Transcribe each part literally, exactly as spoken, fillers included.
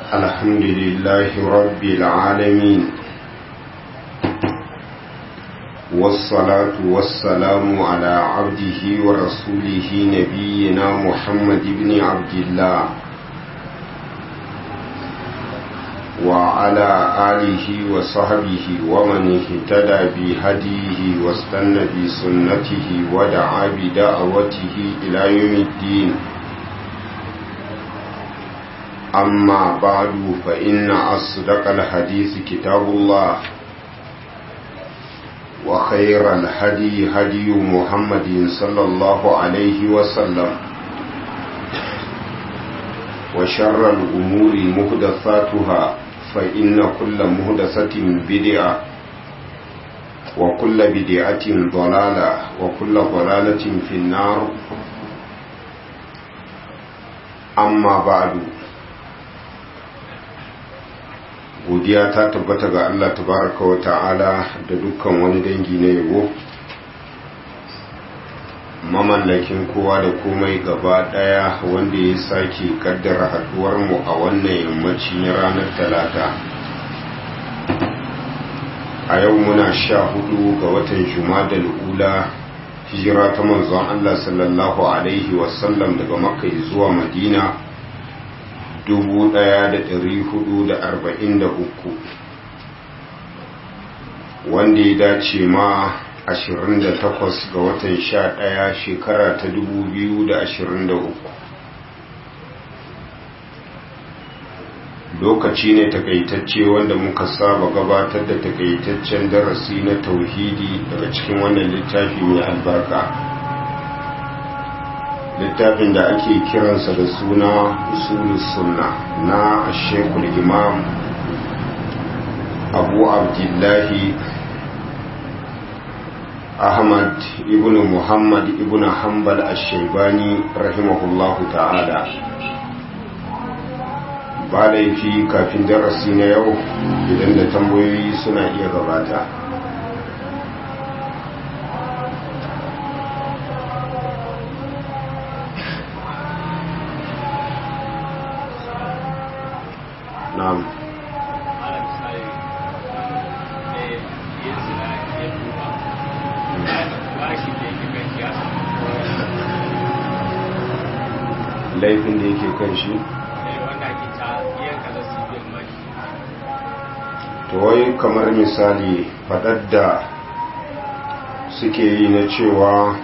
الحمد لله رب العالمين والصلاة والسلام على عبده ورسوله نبينا محمد بن عبد الله وعلى آله وصحبه ومن اهتدى بهديه واستنى بسنته ودعا بدعوته إلى يوم الدين. أما بعد فإن أصدق الحديث كتاب الله وخير الهدي هدي محمد صلى الله عليه وسلم وشر الأمور محدثاتها فإن كل محدثة بدعة وكل بدعة ضلالة وكل ضلالة في النار. أما بعد godiya ta tabbata ga Allah tabaraka wa ta'ala da dukkan wani dangi na yabo, mamallakin kowa da komai gaba daya, wanda ya sake kaddara haduwar mu a wannan yammacin ranar talata. A yau muna sha hudu ga watan Jumadal Ula, hijira ta manzon Allah sallallahu alaihi wasallam daga Makka zuwa Madina dubu ɗaya da ɗari hudu da arba'in da uku, wanda ya dace ma ashirin da takwas ga watan sha ɗaya shekara ta dubu biyu da ashirin da uku. Lokaci ne takaitacce wanda muka saba gabatar da takaitaccen darasi na tauhidi daga cikin wannan littafi mai albarka, littafin da ake kiransa da suna usulus sunna na shekul imam abu abdullahi ahmad ibn muhammad ibn hanbal ash-shaybani rahimahullahu ta'ala. Ba laifi kafin darasi na yau idan da tambayoyi suna iya gabata. Na'am. Laifin da yake kan shi? To wai kamar misali faɗar da suke yi na cewa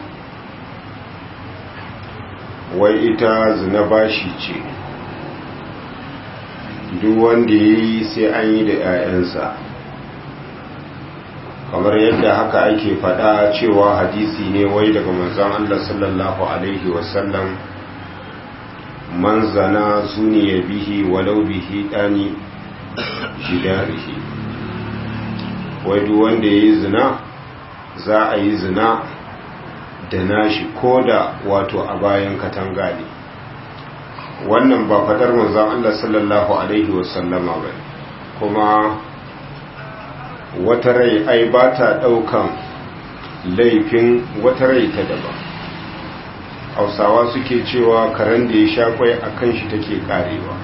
wai ita zina bashi ce, duk wanda ya yi sai an yi da 'ya'yansa, kamar yadda haka ake faɗa cewa hadisi ne wai daga manzon Allah sallallahu alaihi wasallam, man zana zuniya bihi walau bihi ɗani jidarihi, wai duk wanda ya yi zina za a yi zina da nashi ko da wato a bayan katanga ne. Wannan ba fadar manzon Allah sallallahu alaihi wasallama ba, kuma wata rai ai ba ta daukan laifin wata rai ta daban. Hausawa suke cewa karen da ya sha kwai akan shi take karewa.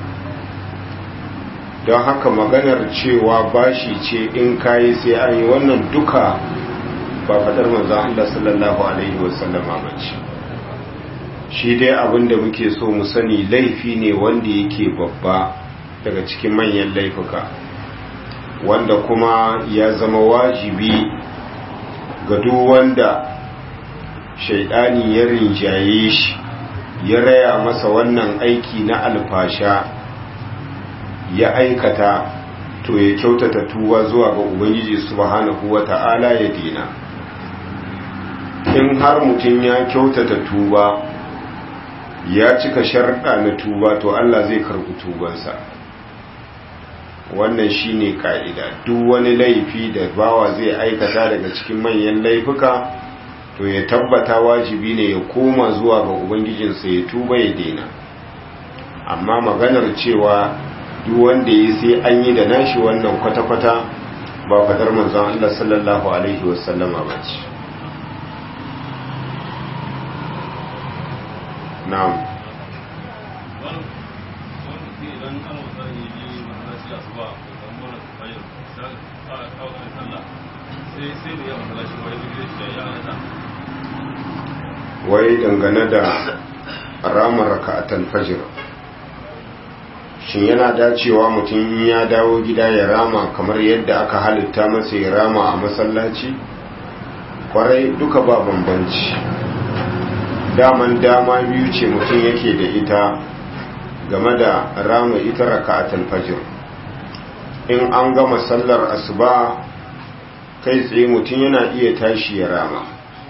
Don haka maganar cewa bashi ce in kayi sai an yi, wannan duka ba fadar manzon Allah sallallahu alaihi wasallama ba ce. Shi dai abin da muke so mu sani laifi ne wanda yake babba daga cikin manyan laifuka, wanda kuma ya zama wajibi ga duk wanda shaidani ya rinjaye shi ya raya masa wannan aiki na alfasha ya aikata, to ya kyautata tuba zuwa ga Ubangiji subhanahu wata'ala ya dina. In har mutum ya kyautata tuba ya cika sharɗa na tuba, to Allah zai karɓi tubansa. Wannan shine ka'ida. Duk wani laifi da bawa zai aikata daga cikin manyan laifuka, to ya tabbata wajibi ne ya koma zuwa ga ubangijinsa ya tuba ya daina. Amma maganar cewa duk wanda ya sai an yi da nashi, wannan kwata-kwata ba fadar manzon Allah sallallahu alaihi wasallama ba ce. Na'am. wai dangane da ramar raka'atul fajr, shin yana dacewa mutum ya dawo gida ya rama kamar yadda aka halitta masa ya rama a masallaci? Kwarai, duka ba bambanci. Daman dama biyu ce mutum yake da ita game da rama ita raka'atul fajr. In an gama sallar asuba kai tsaye mutum yana iya tashi ya rama,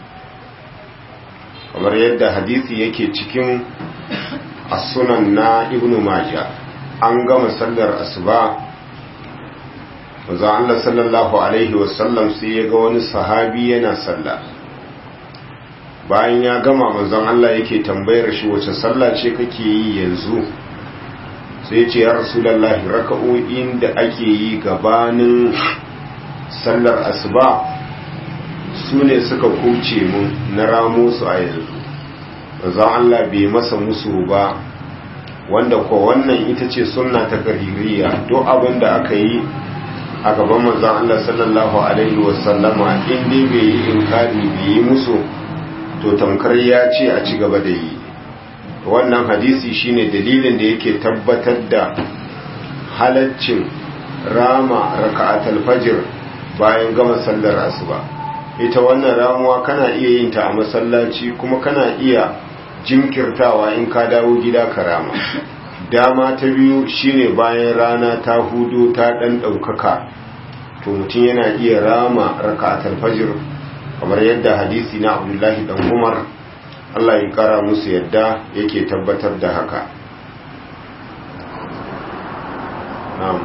kamar yadda hadisi yake cikin as-sunan na ibnu majah. An gama sallar asuba, manzon Allah sallallahu alaihi wasallam sai ya ga wani sahabi yana sallah. Bayan ya gama, manzon Allah yake tambayar shi wace sallah ce kake yi yanzu? Sai ce ya rasulullahi, raka'o'in da ake yi gabanin sallar asuba su ne suka kuce mun na ramo su a yanzu. Manzon Allah bai masa musu ba, wanda ko wannan ita ce sunna ta qaririya. duk abin da aka yi a gaban manzon Allah sallallahu alaihi wasallama in dai bai yi inkari bai yi musu, to tamkar ya ce a ci gaba da yi. Wannan hadisi shine dalilin da yake tabbatar da halaccin rama raka'atul fajr bayan gama sallar asuba. Ita wannan ramuwa kana iya yin ta a masallaci, kuma kana iya jinkirtawa in ka dawo gida ka rama. Dama ta biyu shine bayan rana ta hudu ta dan daukaka, to mutum yana iya rama raka'atul fajr kamar yadda hadisi na Abdullahi dan Umar, Allah ya kara musu yadda, yake tabbatar da haka. Na'am.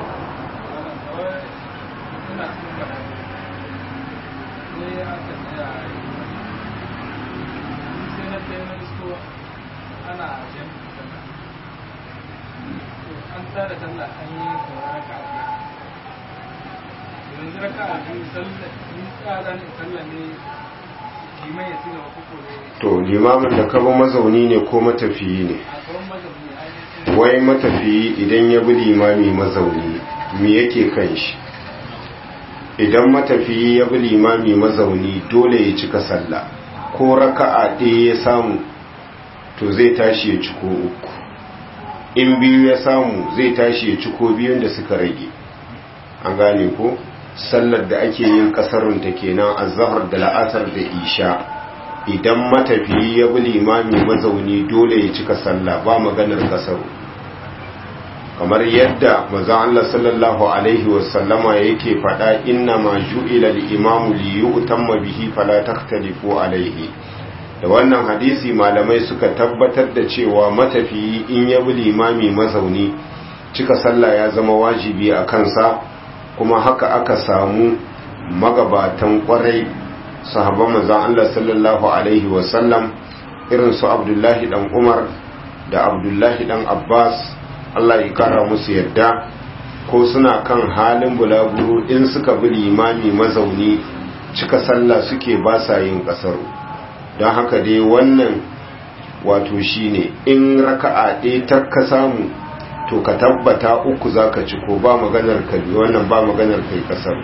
To limamin da kaba mazauni ne ko matafiyi ne? Wai matafiyi idan ya bi limami mazauni me yake kan shi? Idan matafiyi ya bi limami mazauni dole ya cika sallah, ko raka'a ɗaya ya samu to zai tashi ya ciko uku, in biyu ya samu zai tashi ya ciko biyun da suka rage. An gane ko? Sallar da ake yin kasarunta kenan azhar da la'asar da isha. Idan matafiyi ya bi limami mazauni dole ya cika sallah, ba maganar kasaru. Kamar yadda manzon Allah sallallahu alaihi wasallama yake faɗa, inna ma ju'ila al-imamu li yu'tamma bihi fala takhtalifu alaihi. Da wannan hadisi malamai suka tabbatar da cewa matafiyi in ya bi limami mazauni cika sallah ya zama wajibi a kansa, kuma haka aka samu magabatan kwarai sahabban manzon Allah sallallahu alaihi wasallam irin su Abdullahi dan Umar da Abdullahi dan Abbas, Allah ya kara musu yadda, ko suna kan halin bulaguro in suka bi limami mazauni cika sallah suke, ba sa yin kasaru. Don haka dai wannan wato shine in raka'a ɗaya ta ka samu to ka tabbata uku zaka ci, ko ba maganar ka bi wannan, ba maganar kai kasar.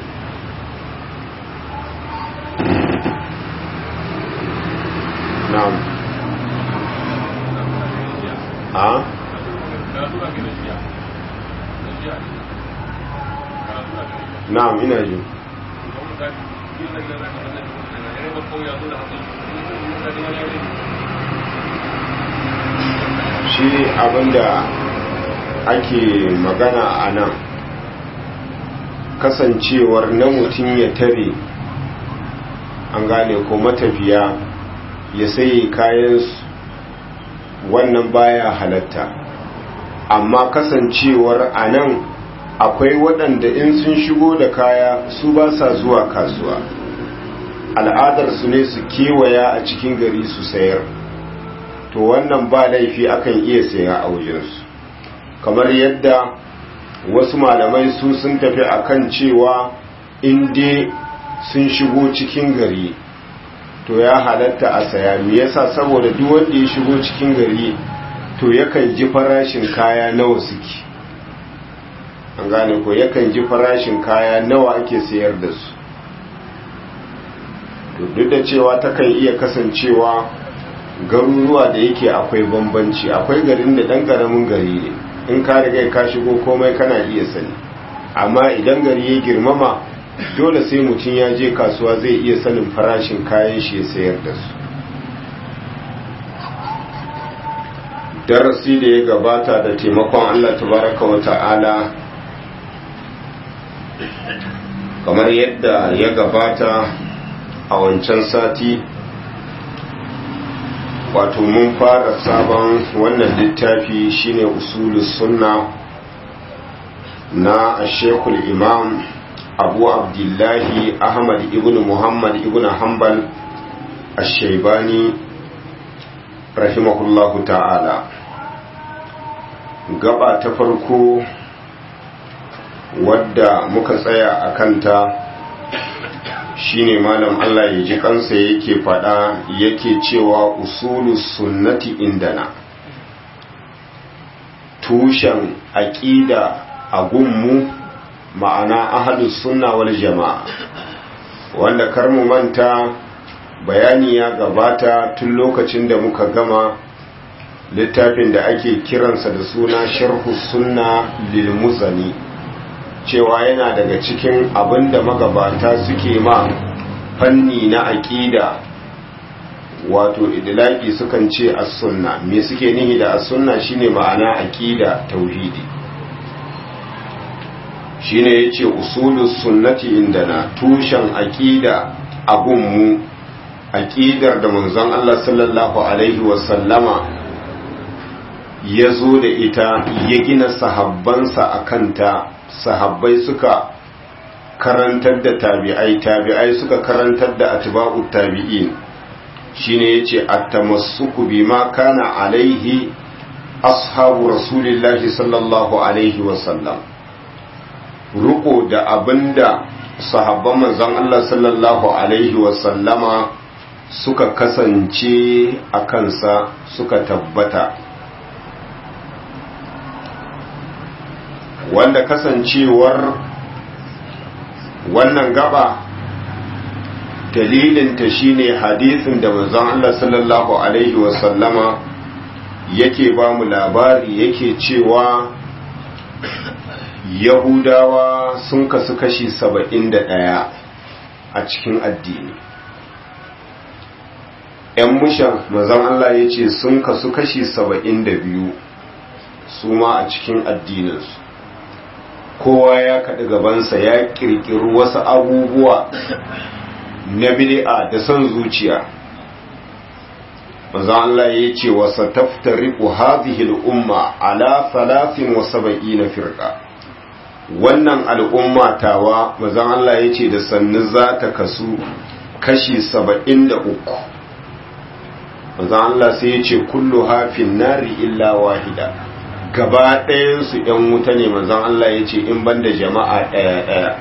Na'am. A? Na'am, ina ji. Shi abinda ake magana a nan, kasancewar na mutum ya tare, an gane ko matafiya ya sayi kayan wannan baya halatta. Amma kasancewar a nan akwai waɗanda in sun shigo da kaya su ba sa zuwa kasuwa, al'adarsu ne su kewaya a cikin gari su sayar, to wannan ba laifi akan iya saya a wajensu. Kamar yadda wasu malamai su sun tafi akan cewa in dai sun shigo cikin gari to ya halatta a saya. Me yasa? Saboda duk wanda ya shigo cikin gari to yakan ji farashin kaya nawa suke, an gane ko yakan ji farashin kaya nawa ake sayar da su. to duk da cewa takan iya kasancewa garuruwa da yake akwai bambanci, akwai garin da dan karamin gari ne in ka riga ka shigo komai kana iya sani, amma idan gari ya girmama dole sai mutum ya je kasuwa zai iya sanin farashin kayan shi ya sayar da su. darasi da ya gabata da taimakon Allah tabaraka wa ta'ala, kamar yadda ya gabata a wancan sati, wato mun fara sabon wannan littafi shine usulus sunna na Sheikhul Imam Abu Abdullahi Ahmad ibn Muhammad ibn Hanbal Ash-Shaybani rahimahullahu ta'ala. Gaba ta farko wadda muka tsaya a kanta shine malam Allah ya ji kansa yake fada yake cewa usulus sunnati indana, tushen aqida a gunmu, ma'ana ahlus sunna wal jama'a, wanda kar mu manta bayani ya gabata tun lokacin da muka gama littafin da ake kiransa da suna sharhu sunna lil muzani, cewa yana daga cikin abinda magabata suke ma fanni na aqida wato idlaqi sukan ce as-sunna. me suke nihi da as-sunna shine ma'ana aqida tauhidi, shine yace usulus sunnati indana, tushen aqida abun mu, aqidar da manzon Allah sallallahu alaihi wasallama ya zo da ita ya gina sahabbansa a kanta, sahabbai suka karantar da tabi'ai, tabi'ai suka karantar da atba'ut tabi'in, shine yace at-tamassuku bima kana alaihi ashabu rasulillahi sallallahu alaihi wasallam, ruko da abinda sahabban manzon Allah sallallahu alaihi wasallama suka kasance a kansa suka tabbata, wanda kasancewar wannan gaba dalilinta shine hadisin da manzon Allah sallallahu alaihi wasallama yake ba mu labari, yake cewa Yahudawa sun kasu kashi saba'in da ɗaya a cikin addini. ‘Yan mushan manzon Allah ya ce sun kasu kashi saba'in da biyu su ma a cikin addininsu. Kowa ya kaɗi gabansa ya ƙirƙiri wasu abubuwa na bid'a da son zuciya. manzo Allah ya ce wa sataftariqu hadhihi al-umma ala thalathin wa sab'ina firqa, wannan al'umma tawa manzo Allah ya ce da sannu za ta kasu kashi saba'in da uku. manzo Allah sai ya ce kullu hafin nari illa wahida, gaba ɗayan su ɗan wuta ne. manzo Allah ya ce in banda jama'a ɗaya ɗaya.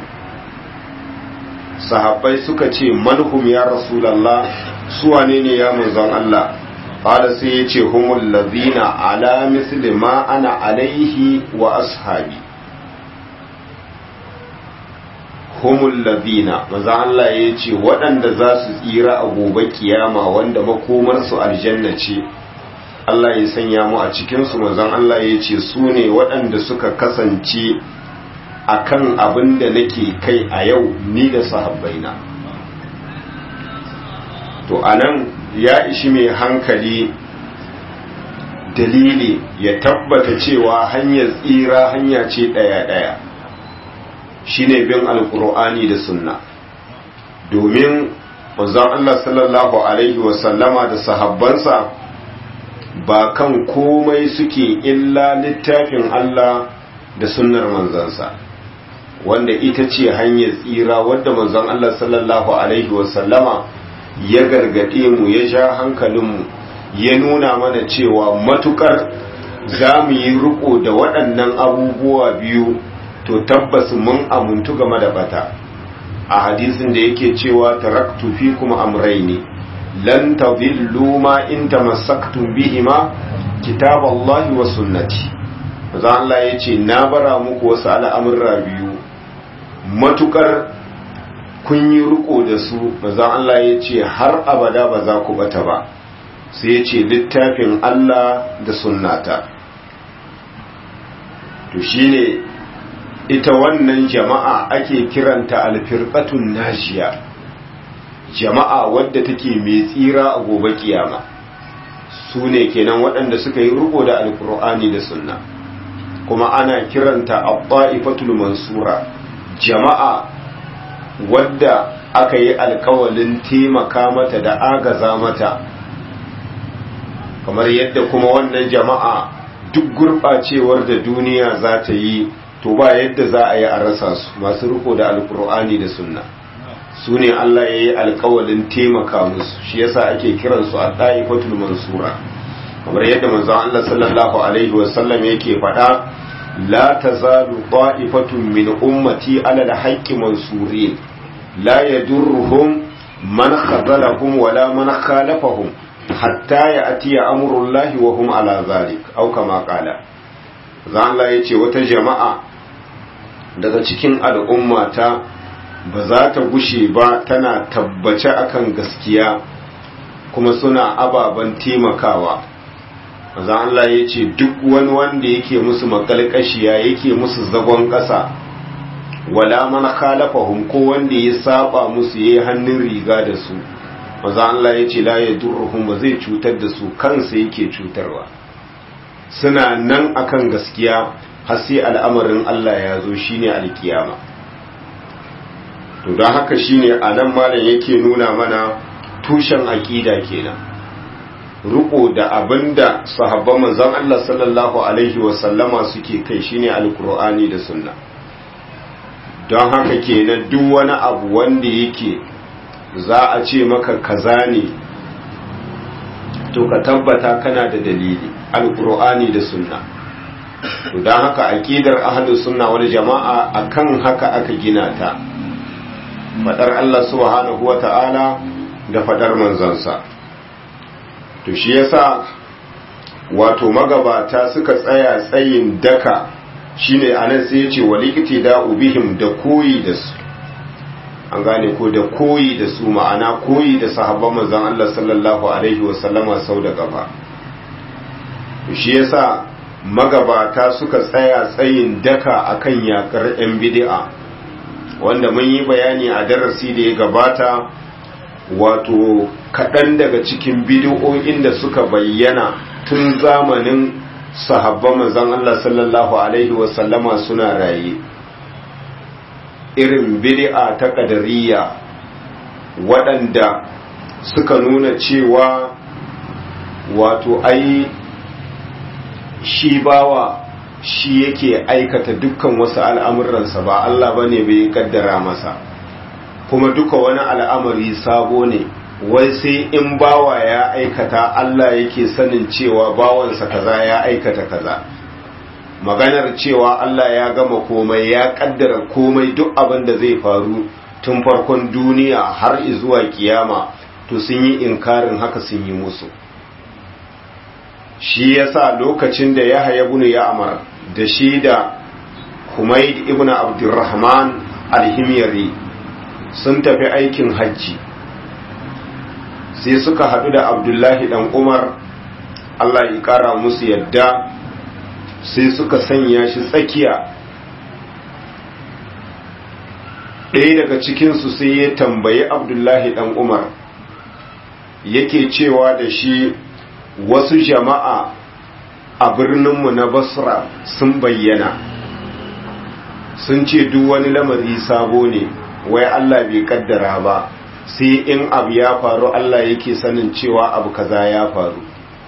sahabbai suka ce manhum ya rasulullah, su wane ne ya manzon Allah? qala sai yace humul ladina ala misli ma ana alaihi wa ashabi. humul ladina, manzon Allah yace waɗanda za su tsira a gobe kiyama, wanda makomar su aljanna ce, Allah ya sanya mu a cikin su. manzon Allah yace su ne waɗanda suka kasance akan abin da nake kai a yau ni da sahabbaina. To anan ya ishi mai hankali dalili ya tabbata cewa hanyar tsira hanya ce ɗaya-ɗaya, shine bin alkur'ani da sunna. domin manzon Allah sallallahu alaihi wasallama da sahabbansa ba kan komai suke illa littafin Allah da sunnar manzansa, wanda ita ce hanyar tsira, wadda manzon Allah sallallahu alaihi wasallama ya gargade mu, ya sha hankalinmu, ya nuna mana cewa matukar za mu yi riko da waɗannan abubuwa biyu to tabbas mun amuntu game da bata. A hadisin da yake cewa taraktu fikum amrayni lan tadillu ma in tamassaktum bihima kitaballahi wa sunnati. manzon Allah ya ce na bara muku wasu al'amurra biyu matukar kun yi riko da su manzon Allah ya ce har abada ba za ku bata ba sai ya ce littafin Allah da sunnata. To shine ita wannan jama'a ake kiranta alfirqatun najiya, jama'a wadda take mai tsira a gobe kiyama. Su ne kenan waɗanda suka yi riko da alkur'ani da sunna, kuma ana kiranta at-ta'ifatul mansura, jama'a wadda aka yi alkawalin taimaka mata da agaza mata, kamar yadda kuma wannan jama'a duk gurɓacewar da duniya za ta yi to ba yadda za a yi a rasa su, masu riko da alkur'ani da sunna su ne Allah ya yi alkawalin taimaka musu, shi yasa ake kiransu a ɗa'ifatul mansura, kamar yadda manzon Allah sallallahu alaihi wasallam yake faɗa la tazalu ta'ifatun min ummati ala al-haqqi mansurin la yadurruhum man khadalahum wala man khalafahum hatta ya'tiya amrullahi wa hum ala zalik aw kama qala. zan Allah yace wata jama'a daga cikin al'ummata ba za ta gushe ba tana tabbace akan gaskiya kuma suna ababen taimakawa. zan Allah yace duk wani wanda yake musu makalkashiya yake musu zagon ƙasa wala man khalafahum ko wanda ya saba musu yayi hannun riga da su, maza Allah ya ce la ya durruhum ba zai cutar da su, kansa yake cutarwa. Suna nan akan gaskiya har sai al'amarin Allah ya zo shine alkiyama. To don haka shine anan malam yake nuna mana tushen aqida kenan, riko da abinda sahabban manzon Allah sallallahu alaihi wa sallama suke kai shine alqur'ani da sunna. Don haka kenan duk wani abu wanda yake za a ce maka kaza ne to ka tabbata kana da dalili alqur'ani da sunna. to dan haka aqidar ahlus sunna wal jamaa akan haka aka gina ta, fadar Allah subhanahu wata'ala da fadar manzansa. to shi yasa wato magabata suka tsaya tsayin daka, shine anan sai yace walikiti da ubihim da koyi da su, an gane ko da koyi da su, ma'ana koyi da sahabban manzon Allah sallallahu alaihi wasallama sau da gaba. shi yasa magabata suka tsaya tsayin daka akan yakar yan bid'a, wanda mun yi bayani a darasi da ya gabata wato kaɗan daga cikin bid'o'in da suka bayyana tun zamanin sahabban manzon Allah sallallahu alaihi wasallama suna raye, irin bid'a ta qadariyya waɗanda suka nuna cewa wato ai shi bawa shi yake aikata dukkan wasu al'amuransa, ba Allah bane bai kaddara masa, kuma duka wani al'amari sabo ne, wai sai in bawa ya aikata Allah yake sanin cewa bawansa kaza ya aikata kaza. Maganar cewa Allah ya gama komai, ya kaddara komai, duk abin da zai faru tun farkon duniya har zuwa kiyama, to sun yi inkarin haka, sun yi musu. Shi yasa lokacin da Yahya ibn Ya'mar da shi da Humayd ibn Abdurrahman al-Himyari sun tafi aikin hajji, sai suka haɗu da Abdullahi dan Umar, Allah ya ƙara musu yadda, sai suka sanya shi tsakiya. ɗaya daga cikinsu sai ya tambayi Abdullahi dan Umar, yake cewa da shi wasu jama'a a birninmu na Basra sun bayyana, sun ce duk wani lamari sabo ne, wai Allah bai kaddara ba, sai in abu ya faru Allah yake sanin cewa abu kaza ya faru.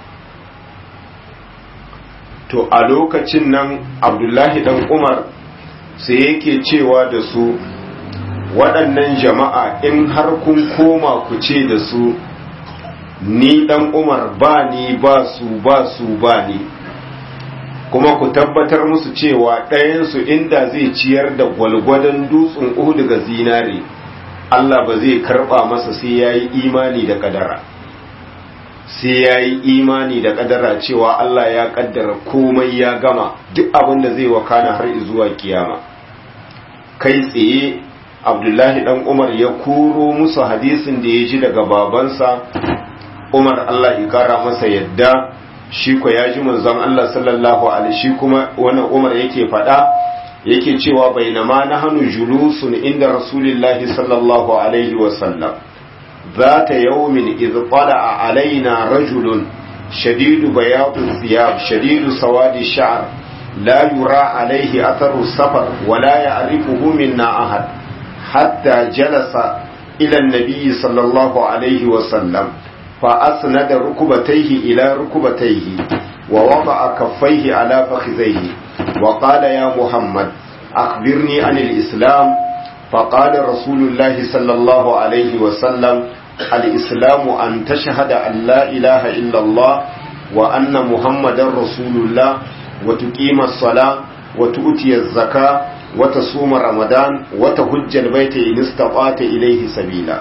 To a lokacin nan Abdullahi dan Umar sai yake cewa da su, waɗannan jama'a in har kun koma ku ce da su ni dan Umar ba ni ba su ba su ba ni, kuma ku tabbatar musu cewa ɗayansu inda zai ciyar da gwalgwadon dutsen Uhud daga zinare, Allah ba zai karɓa masa sai ya yi imani da kadara. sai ya yi imani da kadara cewa Allah ya kaddara komai ya gama duk abin da zai wakana har zuwa kiyama. Kai tsaye Abdullahi dan Umar ya koro musu hadisin da ya ji daga babansa Umar, Allah ya kara masa yadda, shi ko ya ji manzon Allah sallallahu alaihi, shi kuma wannan Umar yake faɗa yake cewa bainama nahnu julusun inda Rasulillahi sallallahu alaihi wa sallam ذات يوم إذ طلع علينا رجل شديد بياض الثياب شديد سواد الشعر لا يرى عليه أثر السفر ولا يعرفه منا أحد حتى جلس إلى النبي صلى الله عليه وسلم فأسند ركبتيه إلى ركبتيه ووضع كفيه على فخذيه وقال يا محمد أخبرني عن الإسلام. فقال رسول الله صلى الله عليه وسلم الإسلام أن تشهد أن لا إله إلا الله وأن محمد رسول الله وتقيم الصلاة وتؤتي الزكاة وتصوم رمضان وتهج البيت إن استطعت إليه سبيلا.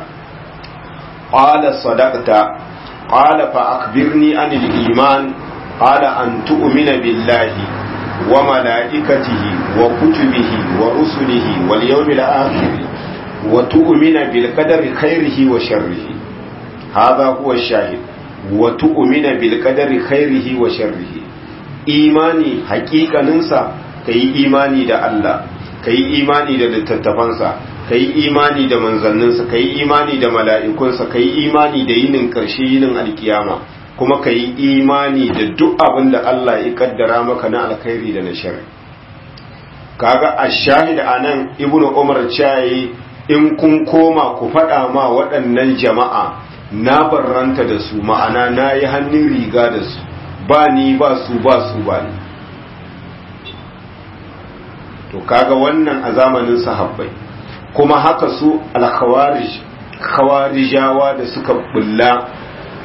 قال صدقت. قال فأخبرني عن الإيمان. قال أن تؤمن بالله وملائكته وكتبه ورسله واليوم الآخر وتؤمن بالقدر خيره وشره. هذا هو الشاهد. وتؤمن بالقدر خيره وشره. إيماني حقيقة ننسى كي إيماني دا الله، كي إيماني دا لتتفنسى، كي إيماني دا منزلنسى، كي إيماني دا ملائكنسى، كي إيماني دا ينن كرشي ينن القيامة، kuma ka yi imani da duk abin da Allah ya kaddara maka na alkhairi da na shari. Kaga a shahid a nan Ibn Umar cayi in kun koma ku faɗa ma waɗannan jama'a na barranta da su, ma'ana na yi hannun riga da su, ba ni ba su ba su ba ni. To kaga wannan a zamanin sahabbai, kuma haka su al-khawarij khawarijawa da suka bulla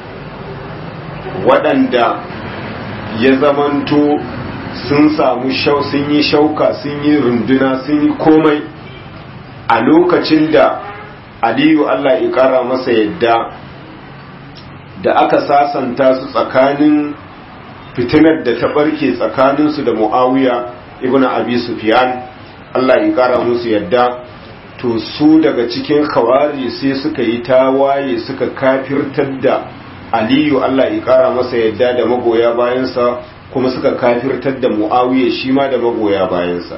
waɗanda ya zamanto sun samu shau sun yi shauka sun yi runduna sun yi komai a lokacin da Aliyu Allah ya ƙara masa yadda da aka sasanta su tsakanin fitinar da ta barke tsakaninsu da Muawiya ibn Abi Sufyan Allah ya ƙara musu yadda, to su daga cikin khawari sai suka yi tawaye suka kafirtar da Aliyu Allah ya kara masa yadda da magoya bayansa, kuma suka kafirtar da Muawiya shi ma da magoya bayansa.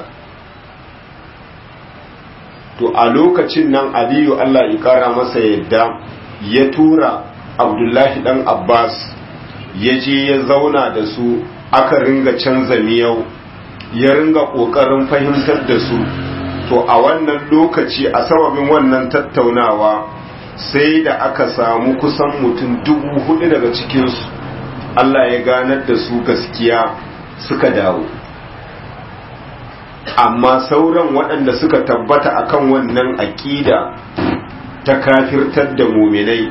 To a lokacin nan Aliyu Allah ya kara masa yadda ya tura Abdullahi dan Abbas ya je ya zauna da su, aka ringa canza miyau, ya ringa kokarin fahimtar da su. To a wannan lokaci a sababin wannan tattaunawa sai da aka samu kusan mutum dubu hudu daga cikinsu Allah ya ganar da su gaskiya suka dawo, amma sauran waɗanda suka tabbata akan wannan aƙida ta kafirtar da muminai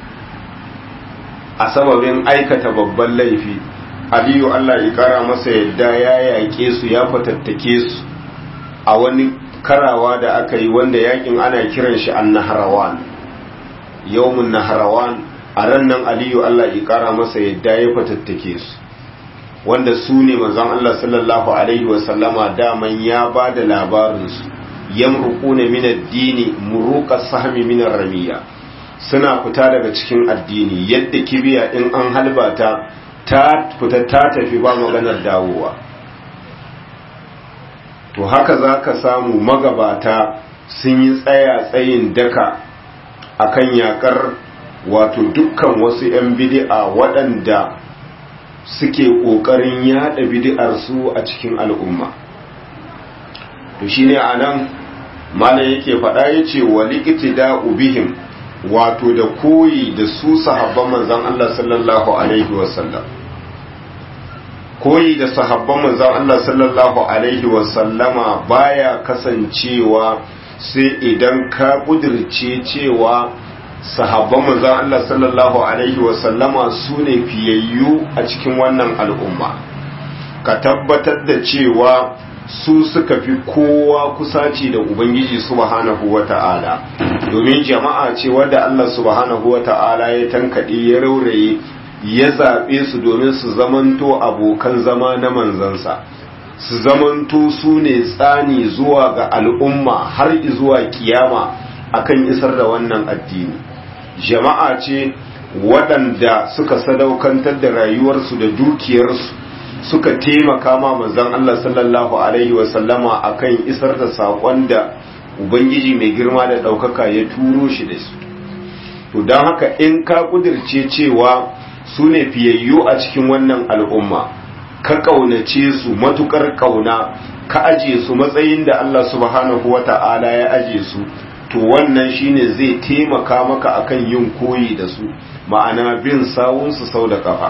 a sababin aikata babban laifi, Aliyu Allah ya kara masa yadda ya yaƙe su ya fatattake su a wani karawa da aka yi wanda yakin ana kiran shi an-Nahrawan, yawmun Nahrawan. A ran nan Aliyu Allah ya kara masa yadda ya fatattake su, wanda su ne manzon Allah sallallahu alaihi wasallama daman ya ba da labarinsu, yamruquna min ad-dini muruqa sahmi min ar-ramiya, suna fita daga cikin addini yadda kibiya in an halbata ta fita ta tafi ba maganar dawowa. To haka zaka samu magabata sun yi tsaya tsayin daka akan yakar wato dukkan wasu 'yan bid'a waɗanda suke ƙoƙarin yaɗa bid'ar su a cikin al'umma. To shine anan malam yake faɗa yace waliqtida'u bihim, wato da koyi da su sahabban manzon Allah sallallahu alaihi wasallam. Koyi da sahabban manzon Allah sallallahu alaihi wasallama baya kasancewa sai idan ka kudirce cewa sahabban manzon Allah sallallahu alaihi wasallama su ne fiyayyu a cikin wannan al'umma, ka tabbatar da cewa su suka fi kowa kusaci da Ubangiji subhanahu wata'ala, domin jama'a ce wadda Allah subhanahu wata'ala ya tankaɗe ya rauraye ya zaɓe su domin su zamanto abokan zama na manzansa, su zamanto su ne tsani zuwa ga al'umma har zuwa kiyama akan isar da wannan addini. Jama'a ce waɗanda suka sadaukantar da rayuwarsu da dukiyarsu suka taimaka ma manzon Allah sallallahu alaihi wasallama akan isar da saƙon da Ubangiji mai girma da ɗaukaka ya turo shi da su. To don haka in ka kudirce cewa su ne fiyayyu a cikin wannan al'umma, ka ƙaunace su matuƙar ƙauna, ka aje su matsayin da Allah subhanahu wa ta'ala ya aje su, to wannan shine zai taimaka maka akan yin koyi da su, ma'ana bin sawunsu sau da ƙafa.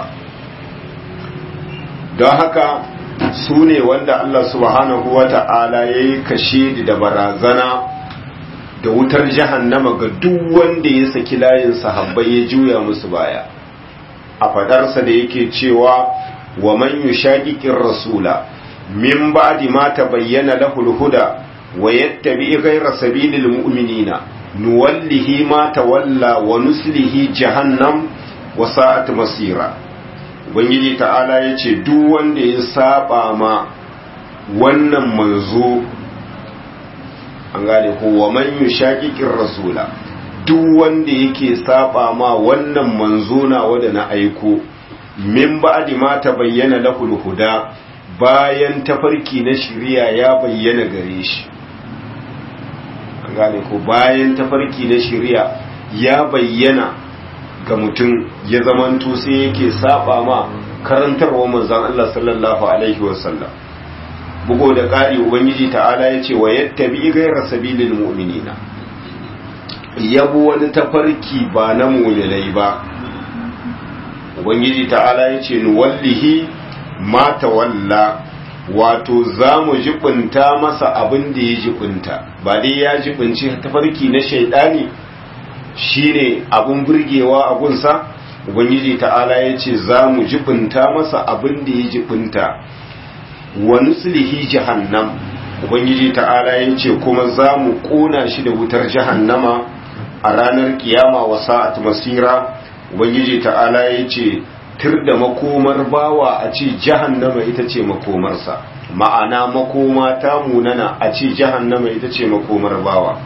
Don haka su ne wanda Allah subhanahu wa ta'ala ya yi kashe da barazana da wutar jahannama ga duk wanda ya saki layin sahabbai ya juya musu baya. A fadarsa da yake cewa wa man yushaqiqir rasula min ba'di ma tabayyana lahul huda wa yattabi ghayra sabilil mu'minina nuwallihi ma tawalla wa nuslihi jahannam wa sa'at masira. Ubangiji ta'ala yace duk wanda ya saba ma wannan manzo, an gane ko wa man yushaqiqir rasula, duk wanda yake saba ma wannan manzo na wanda na aiko, min ba'di ma tabayyana lahul huda, bayan tafarki na shari'a ya bayyana gare shi. An gane ko bayan tafarki na shari'a ya bayyana ga mutum, ya zamanto sai yake saba ma karantarwa manzon Allah sallallahu alaihi wasallam. Bugo da ƙari Ubangiji ta'ala ya ce wa yattabi ghayra sabilil mu'minina, yabo wani tafarki ba na mu'minai ba. Ubangiji ta'ala ya ce nuwallihi ma tawalla, wato za mu jibinta masa abin da ya jibinta, ba dai ya jibinci tafarki na shaidani shine abun burgewa a gunsa. Ubangiji ta'ala ya ce za mu jibinta masa abin da ya jibinta, wa nuslihi jahannam. Ubangiji ta'ala ya ce kuma za mu kona shi da wutar jahannama a ranar kiyama wa sa'at masira. Ubangiji ta'ala ya ce tir da makomar bawa a ce jahannama ita ce makomarsa, ma'ana makoma ta munana a ce jahannama ita ce makomar bawa.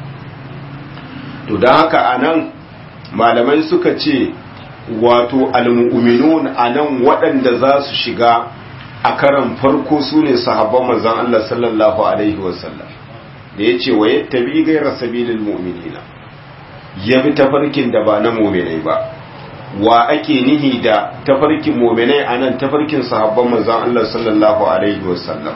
To da haka anan malamai suka ce wato almu'minun anan waɗanda za su shiga a karan farko su ne sahabban manzon Allah sallallahu alaihi wasallam, da ya ce wa yattabi ghayra sabilil mu'minina, ya bi tafarkin da ba na mu'minai ba. Wa ake nihi da tafarkin mu'minai anan? Tafarkin sahabban manzon Allah sallallahu alaihi wasallam,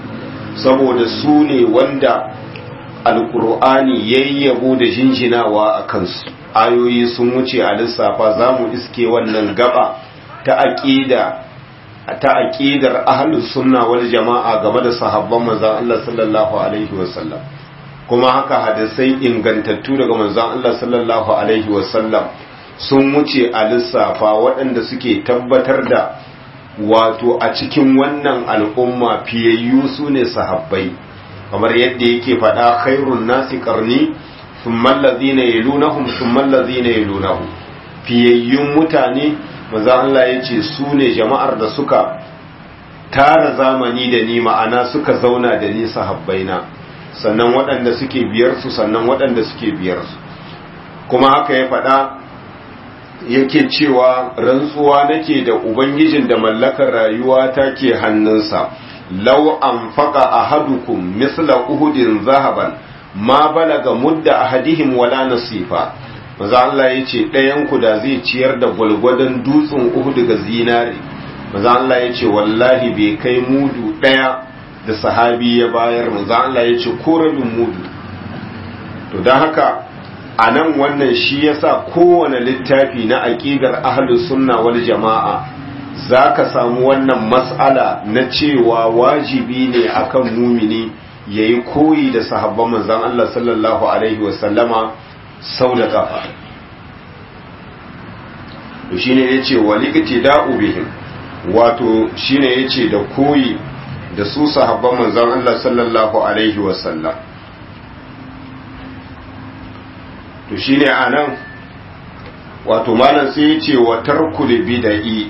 saboda su ne wanda alkur'ani yayyabo da jinjinawa a kansu. Ayoyi sun wuce a lissafa, za mu iske wannan gaba ta aqida ta aqidar ahlus sunna wal jama'a game da sahabban manzon Allah sallallahu alaihi wasallam. Kuma haka hadisai ingantattu daga manzon Allah sallallahu alaihi wasallam sun wuce a lissafa, waɗanda suke tabbatar da wato a cikin wannan al'umma fiyayyu su ne sahabbai, kamar yadda yake faɗa khairun nasi qarni thumma allazina yalunahum thumma allazina yalunahum. Fiyayyun mutane manzo Allah yace su ne jama'ar da suka tara zamani da ni, ma'ana suka zauna da ni sahabbaina, sannan waɗanda suke biyar su, sannan waɗanda suke biyar su. Kuma haka ya faɗa yake cewa rantsuwa nake da ubangijin da mallakar rayuwa take hannunsa, law anfaqa ahadukum misla uhudin zahaban ma balaga mudda ahadihim wala nasifa. Maza Allah yace ɗayan ku da zai ciyar da gwalgwadon dutsen Uhud ga zinare, maza Allah yace wallahi bai kai mudu ɗaya da sahabi ya bayar. Maza Allah yace ko rabin mudu. To dan haka a nan wannan shi yasa kowane littafi na aqidar ahlus sunna wal jama'a zaka samu wannan mas'ala na cewa wajibi ne akan mumini yayi koyi da sahabban manzon Allah sallallahu alaihi wasallama sau da kafa. to shine yace waliqtida'u bihim, wato shine yace da koyi da su sahabban manzon Allah sallallahu alaihi wasallam. to shine anan wato malam sai ya ce wa tarkul bid'i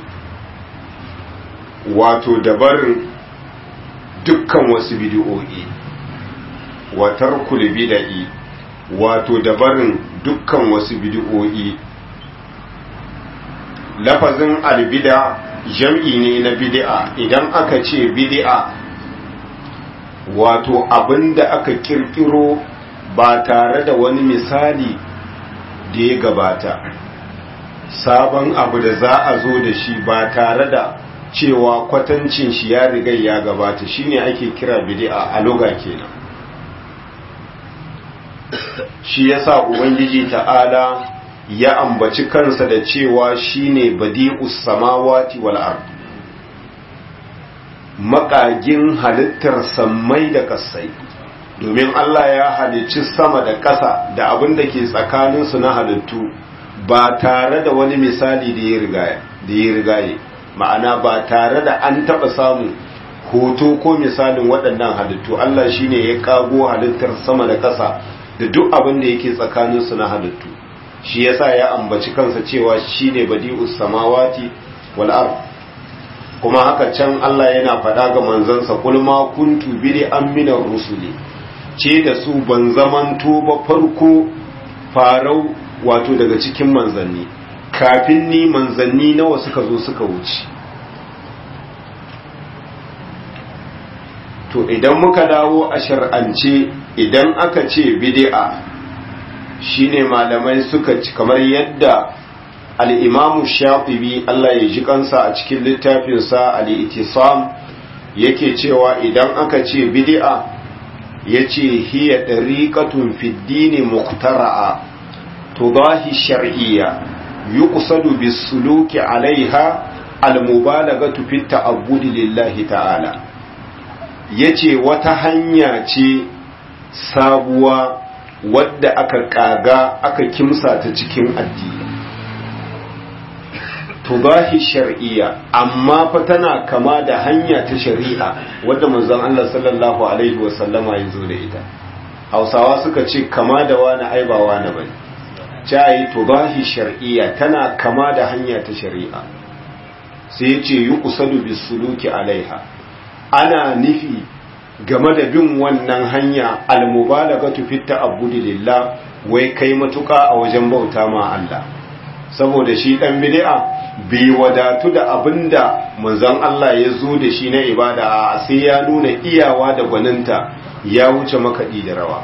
wato dabarin dukkan wasu bid'o'i wa tarkul bid'i wato dabarin dukkan wasu bid'o'i lafazin albid'a jam'i ne na bid'a idan aka ce bid'a wato abinda aka kirkiro ba tare da wani misali da ya gabata sabon abu da za a zo da shi ba tare da cewa kwatancin shi ya riga ya gabata shine ake kira bid'a a lugha kenan shi yasa ubangiji ta'ala ya ambaci kansa da cewa shine badi'us samawati wal ard makagin halittar sammai da kasai domin Allah ya halicci sama da ƙasa da abin da ke tsakaninsu na halittu ba tare da wani misali da ya rigaye da ya rigaye ma'ana ba tare da an taɓa samun hoto ko misalin waɗannan halittu Allah shine ya kago halittar sama da ƙasa da duk abin da yake tsakaninsu na halittu shi yasa ya ambaci kansa cewa shine badi'us samawati wal ard kuma haka can Allah yana faɗa ga manzansa kul ma kuntu bid'an minar rusuli ce da su ban zamanto ba farko farau wato daga cikin manzanni kafin ni manzanni nawa suka zo suka wuce to idan muka dawo a shar'ance idan aka ce bid'a shine malamai suka ci kamar yadda al-imamu shafi'i Allah ya ji kansa a cikin littafinsa al-ittisam yake cewa idan aka ce bid'a yace hiya dariqatun fi ad-din muqtara'a tudahi shar'iyya yuqsadu bis-suluki 'alayha al-mubalaghatu fi at-ta'abbud lillahi ta'ala yace wata hanya ce sabuwa wadda aka kaga aka kimsa ta cikin addini tudahi shar'iyya amma fa tana kama da hanya ta shari'a wadda manzon Allah sallallahu alaihi wasallama ya zo da ita Hausawa suka ce kama da wani ai ba wani bane cai tudahi shar'iyya tana kama da hanya ta shari'a sai ya ce yuqsadu bis-suluki alaiha ana nufi game da bin wannan hanya al-mubalaghatu fi ta'abbudi lillah wai kai matuka a wajen bauta ma Allah saboda shi dan bid'a bai wadatu da abinda manzon Allah ya zo da shi na ibada sai ya nuna iyawa da gwaninta ya wuce makaɗi da rawa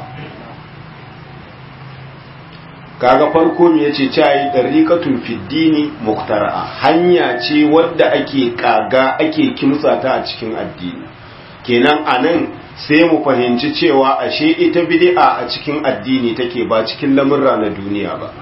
kaga farko me yace cai dariqatun fid dini muqtara'a hanya ce wadda ake kaga ake kimsa ta a cikin addini kenan anan sai mu fahimci cewa ashe ita bid'a a cikin addini take ba cikin lamurra na duniya ba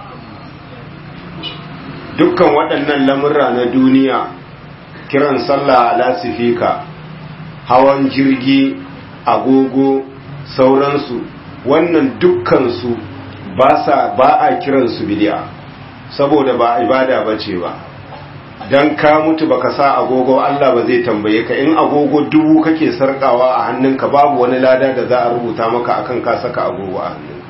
dukkan waɗannan lamurra na duniya kiran sallah ala sifika hawan jirgi agogo sauransu wannan dukkansu ba sa ba a kiransu bid'a saboda ba ibada bace ba dan ka mutu baka sa agogo Allah ba zai tambaye ka in agogo dubu kake sarkawa a hannunka babu wani lada da za a rubuta maka akan ka saka agogo a hannunka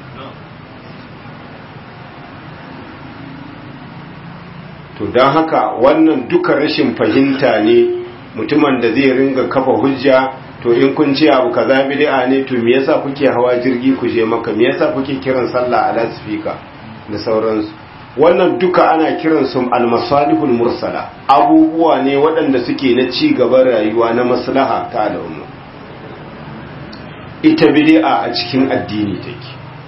to don haka wannan duka rashin fahimta ne mutumin da zai ringa kafa hujja to in kun ce abu kaza bid'a ne to me yasa kuke hawa jirgi ku je maka me yasa kuke kiran sallah ala speaker da sauransu wannan duka ana kiran su al-masalihul mursala abubuwa ne waɗanda suke na ci gaban rayuwa na maslaha ta al'umma ita bid'a a cikin addini take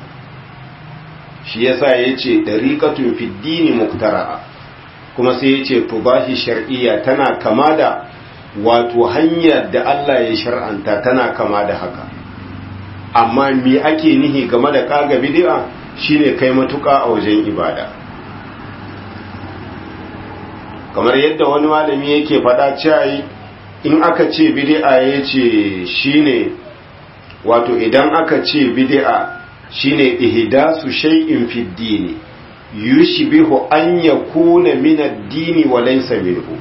shi yasa yace dariqatun fid dini muqtara'a kuma sai ya ce tubahi shar'iyya tana kama da wato hanyar da Allah ya shar'anta tana kama da haka amma me ake nihi game da kaga bid'a shine kai matuka a wajen ibada kamar yadda wani malami yake faɗa cewa in aka ce bid'a yace shine wato idan aka ce bid'a shine ihdasu shay'in fid dini yushbihu an yakuna min ad-dini wa laysa minhu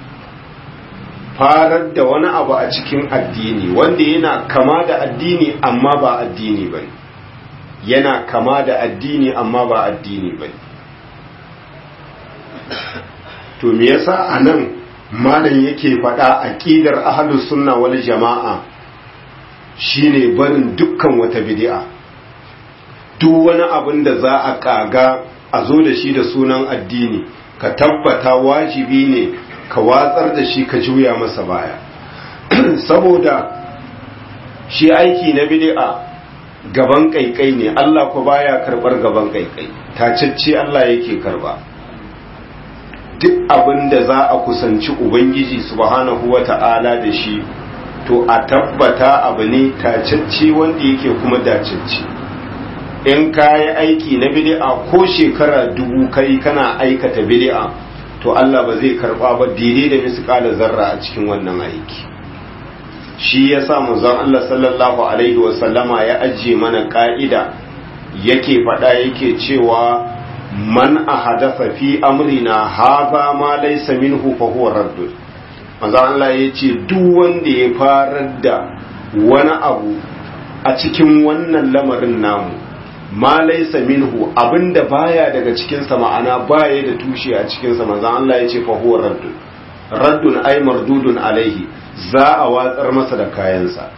farar da wani abu a cikin addini wanda yana kama da addini amma ba addini bane yana kama da addini amma ba addini bane to me yasa anan malam yake faɗa aqidar ahlus sunna wal jama'a shine barin dukkan wata bid'a duk wani abin da za a kaga a zo da shi da sunan addini ka tabbata wajibi ne ka watsar da shi ka juya masa baya saboda shi aiki na bid'a gaban kaikai ne Allah ko baya karbar gaban kaikai tacacce Allah yake karba duk abin da za a kusanci ubangiji subhanahu wata'ala da shi to a tabbata abu ne tacacce wanda yake kuma dacacce in kayi aiki na bid'a ko shekara dubu kai kana aikata bid'a to Allah ba zai karba ba daidai da misqala zarra a cikin wannan aiki shi yasa manzon Allah sallallahu alaihi wa sallama ya ajiye mana ka'ida yake fada yake cewa man ahadatha fi amrina hadha ma laysa minhu fa huwa radd manzon Allah yace duk wanda ya farar da wani abu a cikin wannan lamarin namu ma laysa minhu abinda baya daga cikin sa ma'ana baya da tushe a cikin sa manzon Allah yace fa huwa radd raddun ay mardudun alaihi za a watsar masa da kayansa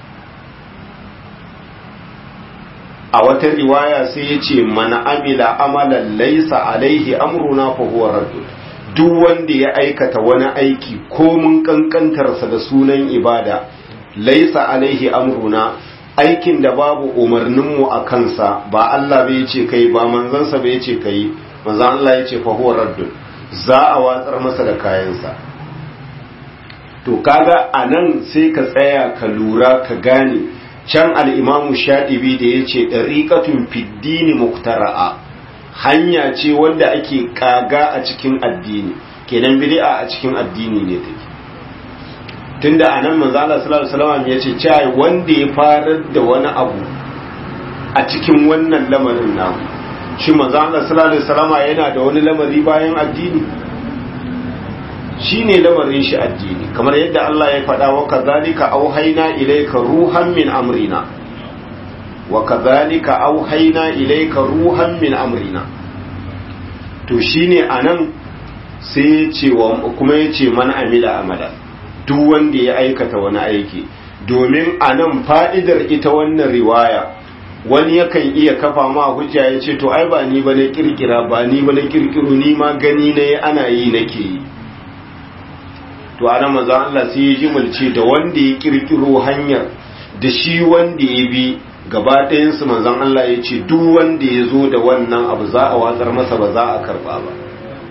a wata riwaya sai ya ce mana amila amalan laisa alaihi amruna fa huwa raddu duk wanda ya aikata wani aiki ko mun kankantarsa da sunan ibada laisa alaihi amruna aikin da babu umarninmu a kansa ba Allah bai ce kai ba manzansa bai ce kai manzan Allah ya ce fa huwa raddu za a watsar masa da kayansa to kaga anan sai ka tsaya ka lura ka gane can al'imamu shaɗibi da ya ce ɗariƙatun fiddini muktara'a hanya ce wanda ake ƙaga a cikin addini kenan bid'a a cikin addini ne take tunda anan manzo Allah sallallahu alaihi wasallam ya ce cewa wanda ya farar da wani abu a cikin wannan lamarin namu shi manzo Allah sallallahu alaihi wasallam yana da wani lamari bayan addini shine lamarin shi addini kamar yadda Allah ya faɗa wa kadhalika auhayna ilayka ruhan min amrina wa kadhalika auhayna ilayka ruhan min amrina to shine anan sai ce wa kuma yace man amila amala duk wanda ya aikata wani aiki domin anan fa'idar ita wannan riwaya wani yakan iya kafa ma hujja ya ce to ai ba ni ba na kirkira ba ni ba na kirkiro ni ma gani ne ana yi nake yi to ana manzo Allah sai ya jimulce da wanda ya kirkiro hanyar da shi wanda ya bi gaba ɗayan su manzon Allah ya ce duk wanda ya zo da wannan abu za a watsar masa ba za a karba ba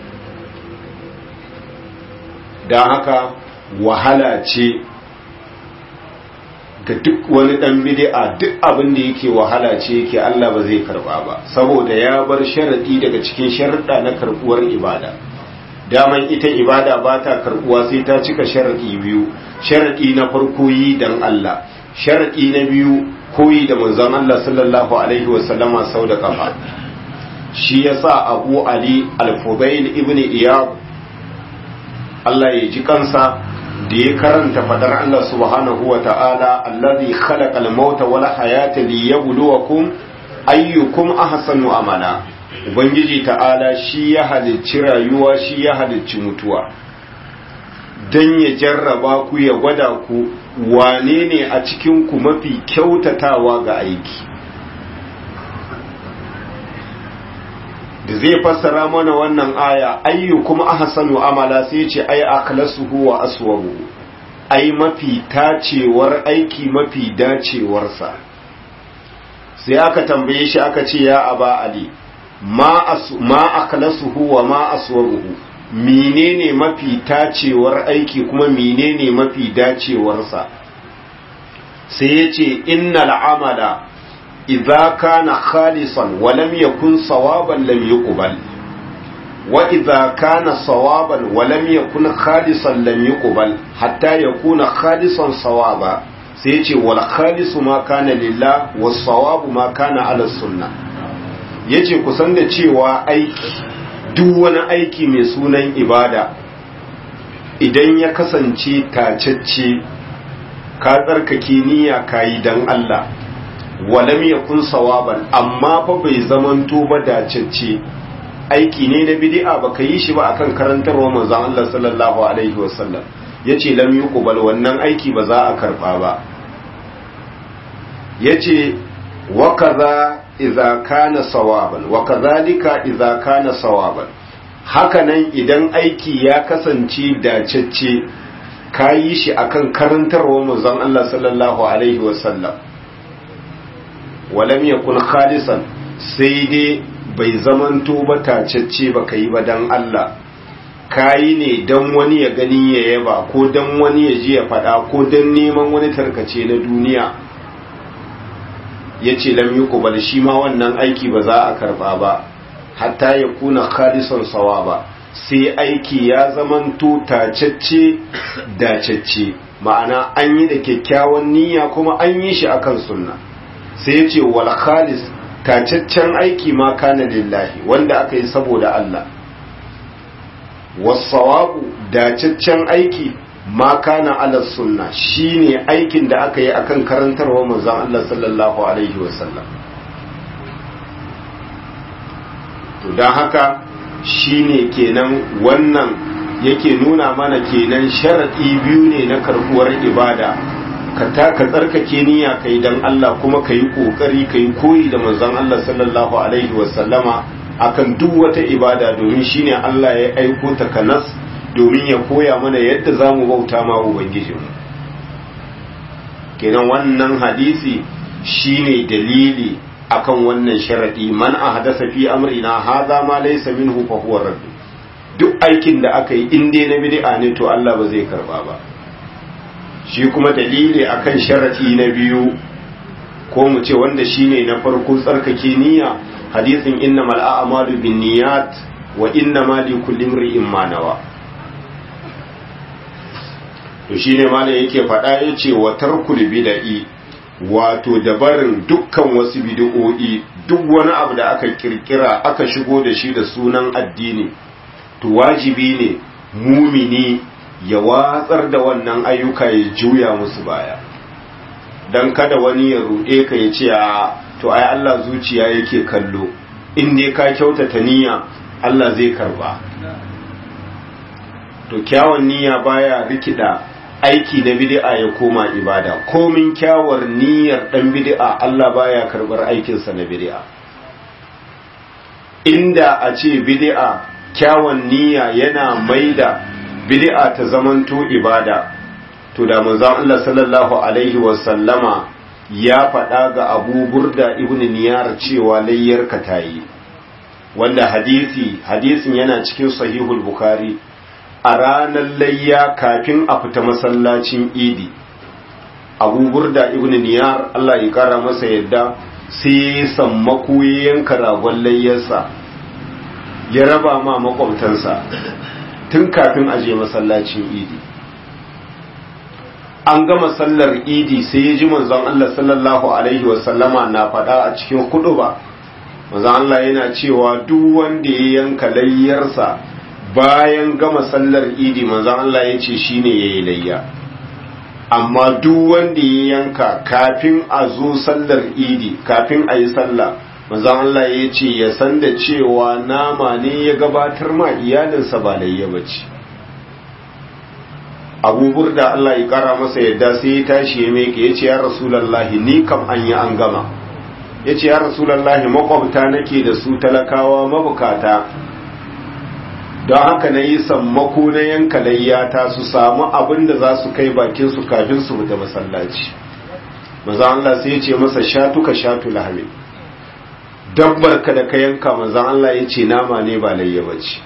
dan haka wahala ce ga duk wani dan bid'a duk abin da yake wahala ce yake Allah ba zai karba ba saboda ya bar sharadi daga cikin sharuɗa na karbuwar ibada daman ita ibada ba ta karbuwa sai ta cika sharadi biyu sharadi na farko yi dan Allah sharadi na biyu koyi da manzon Allah sallallahu alaihi wasallama sau da kafa shi yasa Abu Ali al-Fudail ibn Iyad Allah ya ji kansa da ya karanta fadar Allah subhanahu wa ta'ala allazi khalaqal mauta wal hayata liyabluwakum ayyukum ahsanu amala ubangiji ta'ala shi ya halicci rayuwa shi ya halicci mutuwa dan ya jarraba ku ya gwada ku wane ne a cikin ku mafi kyautatawa ga aiki da zai fassara mana wannan aya ayyukum ahsanu amala sai ce ay akhlasuhu wa aswabu ai mafi tacewar aiki mafi dacewarsa sai aka tambaye shi aka ce ya aba ali ma as ma akhlasuhu wa ma aswabuhu menene mafi tacewar aiki kuma menene mafi dacewarsa sai yace innal amala idza kana khalisan wa lam yakun sawaban lam yuqbal wa idza kana sawaban wa lam yakun khalisan lam yuqbal hatta yakuna khalisan sawaba sai yace wal khalisu ma kana lillah was sawabu ma kana ala sunnah yace kusan da cewa aiki duk wani aiki mai sunan ibada idan ya kasance tacacce ka tsarkake niyya kayi dan Allah walam yakun sawaban amma fa bai zamanto ba dacacce aiki ne na bid'a baka yi shi ba akan karantarwa manzon Allah sallallahu alaihi wasallam yace lam yuqbal wannan aiki ba za a karba ba yace wa kaza idza kana sawaban wa kadhalika idza kana sawaban hakanan idan aiki ya kasance dacecce kayi shi akan karantarwa manzon Allah sallallahu alaihi wasallam walam yakun khalisan sai dai bai zamanto ba tacecce ba kai ba dan Allah kayi ne dan wani ya gani ya yaba ko dan wani ya ji ya fada ko dan neman wani tarkace na duniya yace lam yuqbal shi ma wannan aiki ba za a karba ba hatta ya kuna khalisan sawaba sai aiki ya zamanto tacecce dacecce ma'ana an yi da kyakkyawan niyya kuma an yi shi akan sunna sai yace wal khalis tacaccen aiki ma kana lillahi wanda aka yi saboda Allah was sawabu dacaccen aiki ma kana ala sunna shine aikin da aka yi akan karantarwa manzon Allah sallallahu alaihi wasallam to dan haka shine kenan wannan yake nuna mana kenan sharadi biyu ne na karbuwar ibada ka ta ka tsarkake niyya kai dan Allah kuma kai kokari kai koyi da manzon Allah sallallahu alaihi wasallama akan duk wata ibada domin shine Allah ya aiko ta kanas domin ya koya mana yadda za mu bauta ma Ubangijinmu. Kenan wannan hadisi shine dalili akan wannan sharadi man ahdasa fi amrina hadha ma laysa minhu fa huwa radd. Duk aikin da aka yi in dai na bid'a ne to Allah ba zai karba ba. Shi kuma dalili akan sharadi na biyu ko mu ce wanda shine na farko tsarkake niyya hadisin innamal a'malu binniyat wa innamal likulli imrin ma nawa. To shi ne malam yake faɗa ya ce wa tarkul bida'i wato dabarin dukkan wasu bid'o'i duk wani abu da aka kirkira aka shigo da shi da sunan addini to wajibi ne mumini ya watsar da wannan ayyuka ya juya musu baya dan kada wani ya ruɗe ka ya ce a to ai Allah zuciya yake kallo in dai ka kyautata niyya Allah zai karba to kyawun niyya baya rikida aiki na bid'a ya koma ibada komin kyawar niyyar dan bid'a Allah baya karbar aikinsa na bid'a inda a ce bid'a kyawun niyya yana maida bid'a ta zamanto ibada to da manzon Allah sallallahu alaihi wasallama ya faɗa ga Abu Burda ibn Niyar cewa layyarka tayi wanda hadisi hadisin yana cikin sahihul Bukhari a ranar layya kafin a fita masallacin idi Abu Burda ibn Niyar Allah ya kara masa yadda sai sammako yanka ragon layyarsa ya raba ma makwabtansa tun kafin a je masallacin idi an gama sallar idi sai ya ji manzon Allah sallallahu alaihi wasallama na faɗa a cikin huɗuba manzon Allah yana cewa duk wanda ya yanka layyarsa bayan gama sallar idi manzon Allah ya ce shine yayi layya amma duk wanda ya yanka kafin a zo sallar idi kafin a yi sallah manzon Allah ya ce ya san da cewa nama ne ya gabatar ma iyalinsa ba layya bace Abu Burda Allah ya kara masa yadda sai ya tashi ya meke ya ce ya Rasulullahi ni kam an yi an gama ya ce ya Rasulullahi makwabta nake da su talakawa mabukata don haka na yi sammako na yanka layyata su samu abin da za su kai bakin su kafin su fita masallaci maza Allah sai ya ce masa shatuka shatu lahami dabbar ka da ka yanka maza Allah ya ce nama ne ba layya bace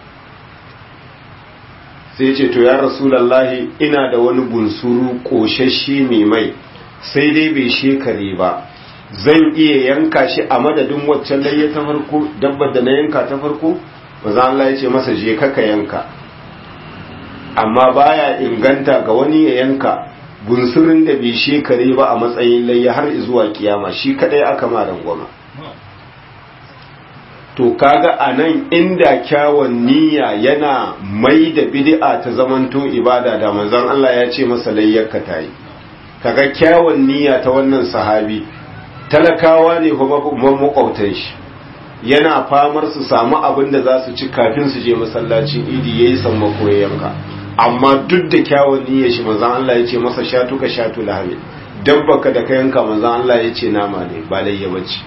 sai ce to ya rasulallahi ina da wani bunsuru koshashe mai mai sai dai bai shekare ba zan iya yanka shi a madadin waccan layya ta farko dabbar da na yanka ta farko maza Allah ya ce masa je kaka yanka amma baya inganta ga wani ya yanka bunsurin da bai shekare ba a matsayin layya har zuwa kiyama shi kadai aka ma rangwama to kaga anan inda kyawun niyya yana mai da bid'a ta zamanto ibada da manzon Allah ya ce masa layyarka tayi kaga kyawun niyya ta wannan sahabi talakawa ne kuma makwautan shi yana famar su samu abin da za su ci kafin su je masallacin idi yayi sammako ya yanka, amma duk da kyawun niyyar shi manzon Allah ya ce masa shatuka shatu lahmi, dabbaka da ka yanka manzon Allah ya ce nama ne ba layya bace.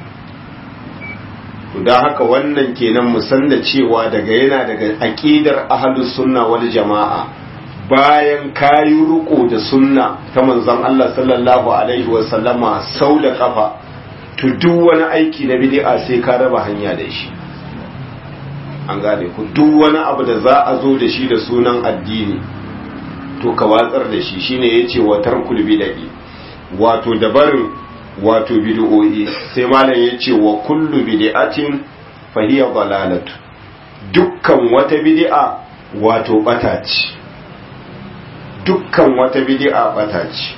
don haka wannan kenan mu san da cewa daga yana daga aqidar ahlus sunna wal jama'a, bayan kayi ruko da sunna ta manzon Allah sallallahu alaihi wa sallama sau da kafa, to duk wani aiki na bid'a sai ka raba hanya da shi. An gane ku, duk wani abu da za a zo da shi da sunan addini to ka watsar da shi, shine yace wa tarkul bid'i, wato dabarin wato bid'o'i. Sai malam yace wa kullu bid'atin fa hiya dalalatu, dukkan wata bid'a wato bata ce, dukkan wata bid'a bata ce.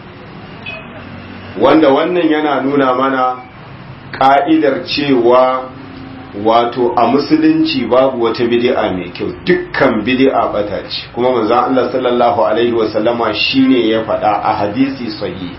Wanda wannan yana nuna mana ka'idar cewa wato a musulunci babu wata bid'a mai kyau, dukkan bid'a bata ce. Kuma manzon Allah sallallahu alaihi wasallama shine ya faɗa a hadisi sahihi,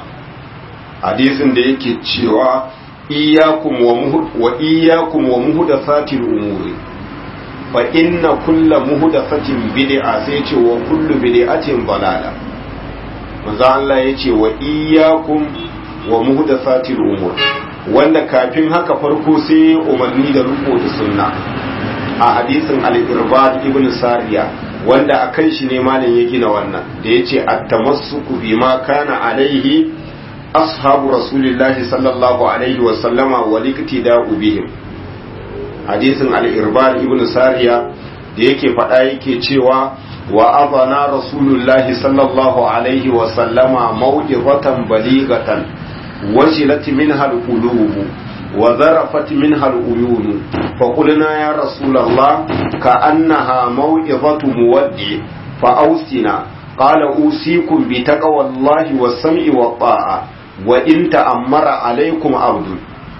hadisin da yake cewa iyyakum wa wa iyyakum wa muhdathatil umuri fa inna kulla muhdathatin bid'a, sai ce wa kullu bid'atin dalala. manzo Allah yace wa iyyakum wa muhdathatil umur, wanda kafin haka farko sai umarni da riko da sunna a hadisin al-Irbad ibn Sariya, wanda akan shi ne malam ya gina wannan da yace at-tamassuku bima kana alaihi ashabu rasulillahi sallallahu alaihi wa sallama wal iktida'u bihim. hadisin al-Irbad ibn Sariya da yake faɗa yake cewa wa azana rasulullahi sallallahu alaihi wa sallama maw'izatan balighatan wajilat minha al-qulub wa zarafat minha al-uyun fa qulna ya rasulullah ka'annaha maw'izatu muwaddi fa awsina qala usikum bi taqwallahi was-sam'i wat-ta'a wa in ta'ammara alaykum abdu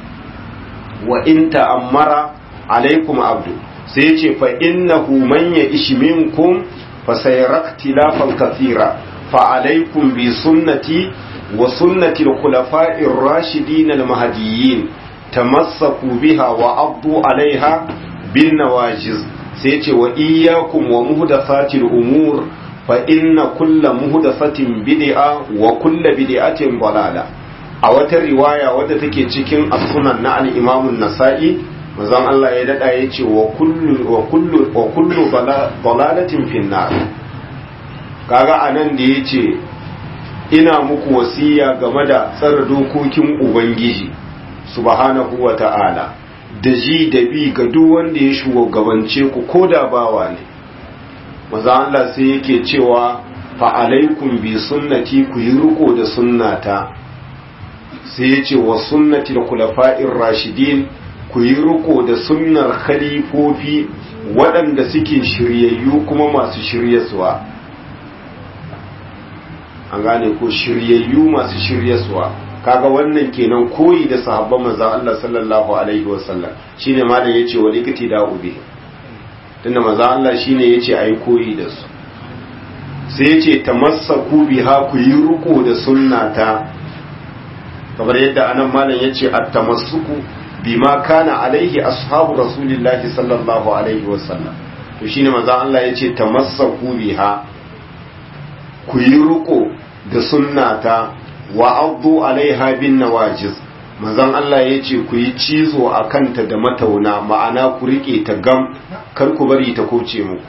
wa in ta'ammara alaykum abdu, sai yace fa innahu man ya'ish minkum fa sayraktilafan kathira fa alaykum bi sunnati wa sunnati al-khulafa'i ar-rashidin al-mahdiyyin tamassaku biha wa addu 'alayha bin nawajiz. sai yace wa iyyakum wa muhdathatil umur fa inna kulla muhdathatin bid'a wa kulla bid'atin dalala. a wata riwaya wadda take cikin as-sunan na al-imam an-nasa'i, manzon Allah ya dada yace wa kullu wa kullu wa kullu dalalatin finnar. kaga anan da yace ina muku wasiya game da tsare dokokin ubangiji subhanahu wa ta'ala, da ji da bi ga duk wanda ya shugabance ku koda bawa ne. manzon Allah sai yake cewa fa alaikum bi sunnati, ku yi riko da sunnata. sai yace wa sunnati al-khulafa'ir rashidin, ku yi riko da sunnar khalifofi waɗanda suke shiryayyu kuma masu shiryaswa. an gane ko, shiryayyu masu shiryaswa. kaga wannan kenan koyi da sahabban manzon Allah sallallahu alaihi wasallam, shine malam yace wa likati da ubi, tunda manzon Allah shine yace ai koyi da su. sai yace tamassaku biha, ku yi riko da sunnata, kamar yadda anan malam yace at-tamassuku bima kana alaihi ashabu rasulillahi sallallahu alaihi wasallam. to shine manzo Allah yace tamassaku biha, ku yi riko da sunnata, wa addu alaiha bin nawajiz. manzon Allah yace ku yi cizo akanta da matauna, ma'ana ku rike ta gam, kar ku bari ta koce muku.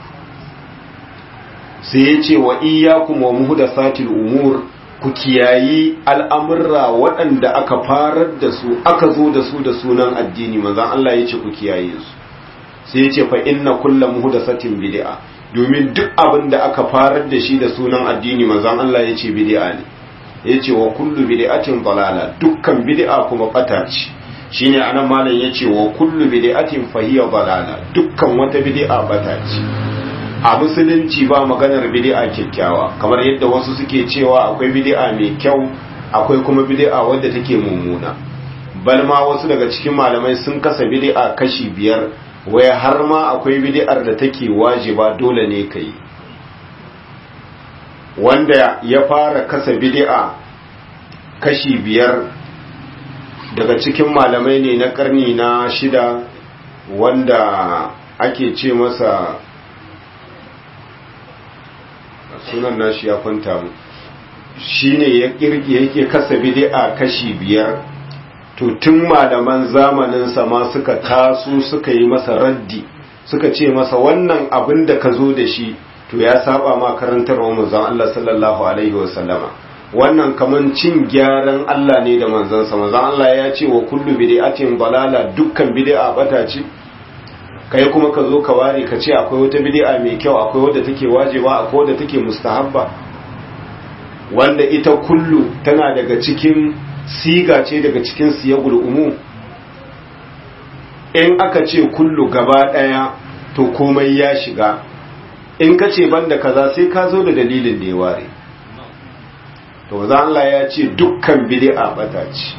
sai yace wa iyyakum wa muhdathatil umur, ku kiyayi al'amurra waɗanda aka farar da su aka zo da su da sunan addini. manzon Allah ya ce ku kiyaye su. sai ya ce fa inna kulla muhdathatin bid'a, domin duk abin da aka farar da shi da sunan addini manzon Allah ya ce bid'a ne. ya ce wa kullu bid'atin dalala, dukkan bid'a kuma bata ce. shine anan malam ya ce wa kullu bid'atin fa hiya dalala, dukkan wata bid'a bata ce. a musulunci ba maganar bid'a kyakkyawa, kamar yadda wasu suke cewa akwai bid'a mai kyau akwai kuma bid'a wadda take mummuna. bal ma wasu daga cikin malamai sun kasa bid'a kashi biyar, waya har ma akwai bid'ar da take wajiba dole ne kai. wanda ya fara kasa bid'a kashi biyar daga cikin malamai ne na karni na shida wanda ake ce masa sunan nashi ya kwanta mu shine ya kirge yake kasa bid'a kashi biyar to tun malaman zamanin sa ma suka taso suka yi masa raddi suka ce masa wannan abin da ka zo da shi to ya saba ma karantarwa manzon Allah sallallahu alaihi wasallama wannan kaman cin gyaran Allah ne da manzon sa manzon Allah ya ce wa kullu bid'atin dalala dukkan bid'a bata ce kai kuma ka zo ka ware ka ce akwai wata bid'a mai kyau akwai wadda take wajiba akwai wadda take mustahabba wanda ita kullu tana daga cikin siga ce daga cikin siyagul umum in aka ce kullu gaba daya to komai ya shiga in ka ce banda kaza sai ka zo da dalilin da ya ware to za Allah ya ce dukkan bid'a bata ce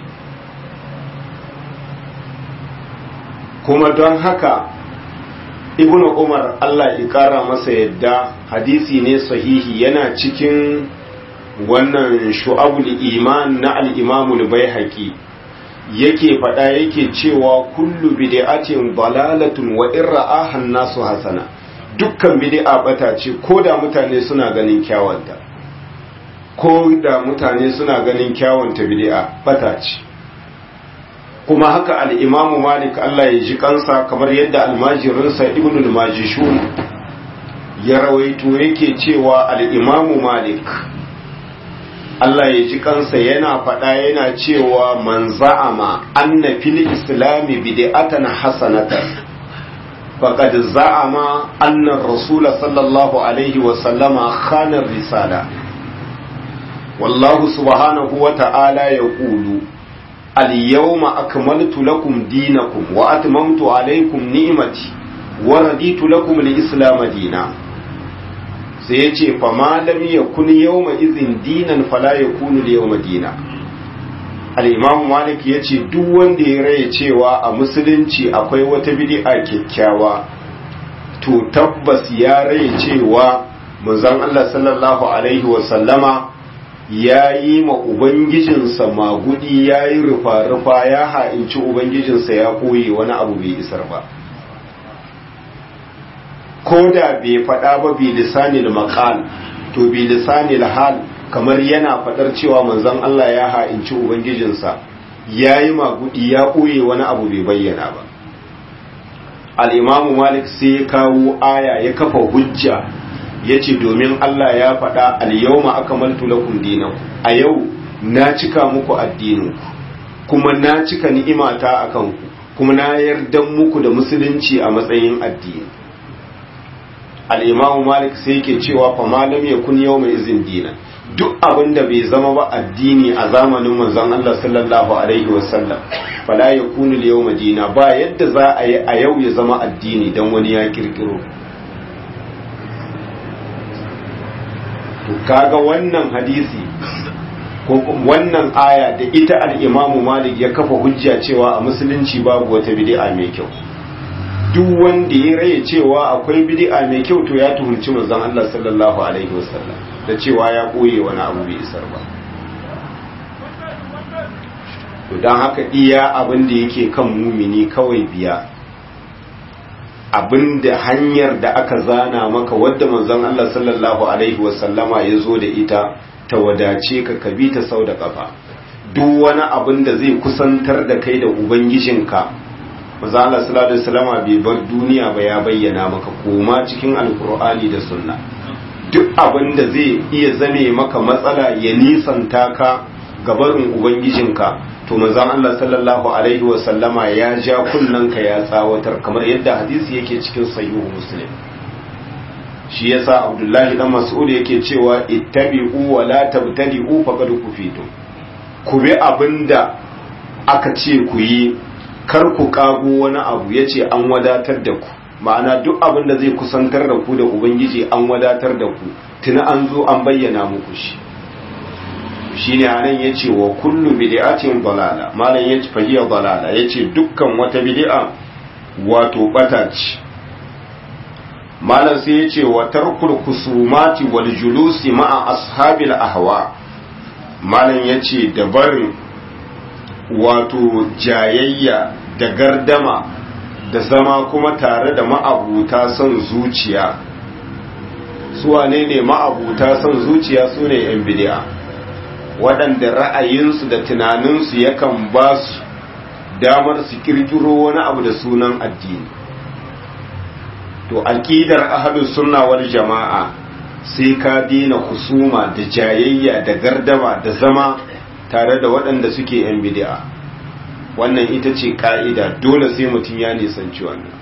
kuma don haka ibnu umar Allah ya kara masa yadda hadisi ne sahihi yana cikin wannan shu'abul iman na al-imam al-baihaqi yake fada yake cewa kullu bid'atin dalalatun wa in ra'aha an-nasu hasana dukkan bid'a bata ce koda mutane suna ganin kyawunta koda mutane suna ganin kyawunta bid'a bata ce kuma haka al-imamu malik Allah ya ji kansa kamar yadda almajirinsa ibn al-majishun ya rawaito yake cewa al-imamu malik Allah ya ji kansa yana faɗa yana cewa man za'ama anna fil islami bid'atan hasanatan faqad za'ama anna ar-rasul sallallahu alaihi wa sallama khana ar-risala wallahu subhanahu wa ta'ala yaqulu al-yawma akmaltu lakum dinakum wa atmamtu alaykum ni'mati wa raditu lakum al-islam dinan sai yace fa ma lam yakun yawma idhin dinan fala yakunu al-yawma dinan al-imam malik yace duk wanda ya raye cewa a musulunci akwai wata bid'a kyakkyawa to tabbas ya raye cewa manzon Allah sallallahu alaihi wa sallama ya yi ma ubangijinsa magudi ya yi rufa-rufa ya ha'inci ubangijinsa ya koyi wani abu bai isar ba ko da bai faɗa ba bi lisanil maqal to bi lisanil hal kamar yana faɗar cewa manzon Allah ya ha'inci ubangijinsa ya yi magudi ya koyi wani abu bai bayyana ba al-imamu malik sai ya kawo aya ya kafa hujja ya ce domin Allah ya faɗa al-yawma akmaltu lakum dinakum a yau na cika muku addininku kuma na cika ni'imata akan ku kuma na yarda muku da musulunci a matsayin addini al-imamu malik sai yake cewa fa malam yakun yawma izin dinan duk abin da bai zama ba addini a zamanin manzon Allah sallallahu alaihi wasallam fala yakunu al-yawma dina ba yadda za a yi a yau ya zama addini dan wani ya kirkiro kaga wannan hadisi ko wannan aya da ita al-Imam Malik ya kafa hujja cewa a musulunci babu wata bid'a mai kyau duk wanda ya raye cewa akwai bid'a mai kyau to ya tuhunci manzon Allah sallallahu alaihi wasallam da cewa ya koye wani abu bai isar ba to dan haka iya abin da yake kan mumini kawai biya abinda hanyar da aka zana maka wadda manzon Allah sallallahu alaihi wasallama ya zo da ita ta wadace ka kabi ta sau da kafa duk wani abin da zai kusantar da kai da ubangijinka manzon Allah sallallahu alaihi wasallama bai bar duniya ba ya bayyana maka koma cikin alkur'ani da sunna duk abin da zai iya zame maka matsala ya nisanta ka gabarin ubangijinka to manzon Allah sallallahu alaihi wa sallama ya ja kunnanka ya tsawatar kamar yadda hadisi yake cikin sahihu muslim shi yasa Abdullahi dan Mas'ud yake cewa ittabi'u wa la tabtadi'u faqad kufitum ku bi abinda aka ce ku yi kar ku kago wani abu yace an wadatar da ku ma'ana duk abinda zai kusantar da ku da ubangiji an wadatar da ku tuni an zo an bayyana muku shi shine anan yace wa kullu bid'atin dalala malan yace fahiya dalala yace dukkan wata bid'a wato bata ce malan sai yace wa tarkul kusumati wal julusi ma'a ashabil ahwa malan yace da barin wato jayayya da gardama da zama kuma tare da ma'abuta son zuciya. Su wane ne ma'abuta son zuciya? Su ne yan bid'a, waɗanda ra'ayinsu da tunaninsu yakan ba su damar su kirkiro wani abu da sunan addini. To aqidar ahlus sunna wal jama'a sai ka dina husuma da jayayya da gardama da zama tare da waɗanda suke yan bid'a. Wannan ita ce ka'ida, dole sai mutum ya nisanci wannan,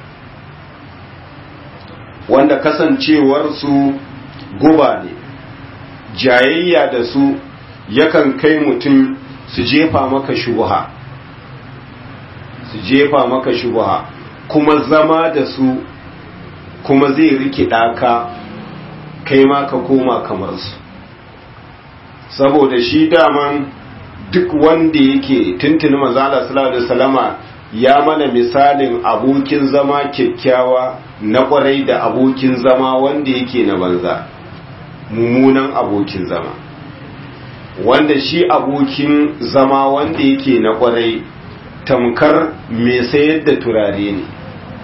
wanda kasancewar su guba ne. Jayayya da su yakan kai mutum su jefa maka shubha su jefa maka shubha kuma zama da su kuma zai rikida ka kai ma ka koma kamar su. Saboda shi daman duk wanda yake tuntuni manzo Allah sallallahu alaihi wasallama ya mana misalin abokin zama kyakkyawa na kwarai da abokin zama wanda yake na banza, mummunan abokin zama. Wanda shi abokin zama wanda yake na kwarai tamkar mai sayar da turare ne.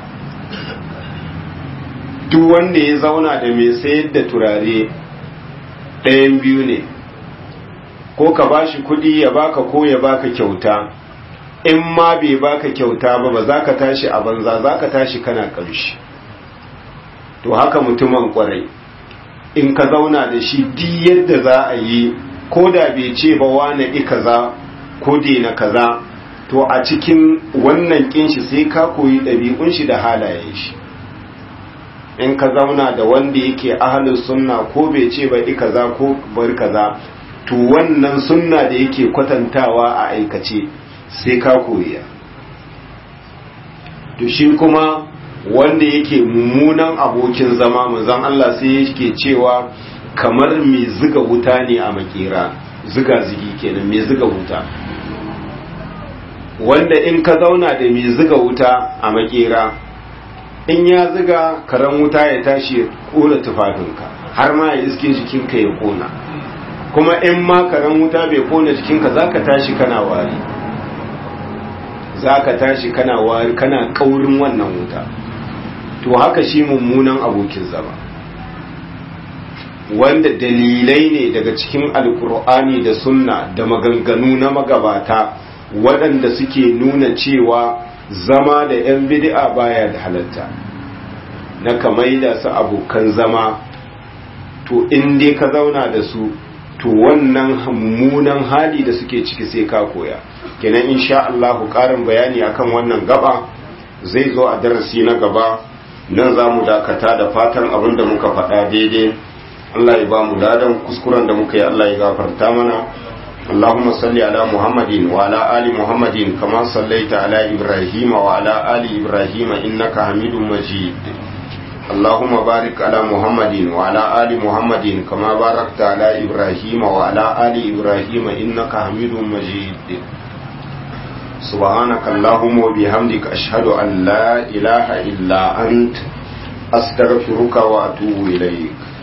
Duk wanda ya zauna da mai sayar da turare ɗayan biyu ne, ko ka bashi kuɗi ya baka ko ya baka kyauta. In ma bai baka kyauta ba ba za ka tashi a banza, za ka tashi kana ƙamshi. To haka mutumin kwarai in ka zauna da shi duk yadda za a yi, ko da bai ce ba wane i kaza ko na kaza, to a cikin wannan kinshi sai ka koyi ɗabi'un shi da halayen shi. In ka zauna da wanda yake ahlus sunna ko bai ce ba i kaza ko bar kaza, to wannan sunna da yake kwatantawa a aikace sai ka koya. To shi kuma wanda yake mummunan abokin zama, manzon Allah sai yake cewa kamar mai zuga wuta ne a makera, zuga zigi kenan, mai zuga wuta. Wanda in ka zauna da mai zuga wuta a makera, in ya zuga karan wuta ya tashi ya kona tufafinka har ma ya iske jikinka ya kona. Kuma in ma karan wuta bai kona jikinka zaka tashi kana wari, zaka tashi kana wari, kana kaurin wannan wuta. To haka shi mummunan abokin zama, wanda dalilai ne daga cikin alkur'ani da sunna da maganganu na magabata waɗanda suke nuna cewa zama da 'yan bid'a baya da halatta, na kamai da su abokan zama. To in dai ka zauna da su, to wannan mummunan hali da suke ciki sai ka koya. Kenan insha Allah ƙarin bayani akan wannan gaba zai zo a darasi na gaba. Nan za mu dakata da fatan abin da muka faɗa daidai Allah ya ba mu ladan, kuskuren da muka yi Allah ya gafarta mana. Allahumma salli ala Muhammadin wa ala ali Muhammadin kama sallaita ala Ibrahim wa ala ali Ibrahim innaka Hamidum Majid. Allahumma barik ala Muhammadin wa ala ali Muhammadin kama barakta ala Ibrahim wa ala ali Ibrahim innaka Hamidum Majid. سبحانك اللهم وبحمدك أشهد أن لا إله إلا أنت أستغفرك وأتوب إليك.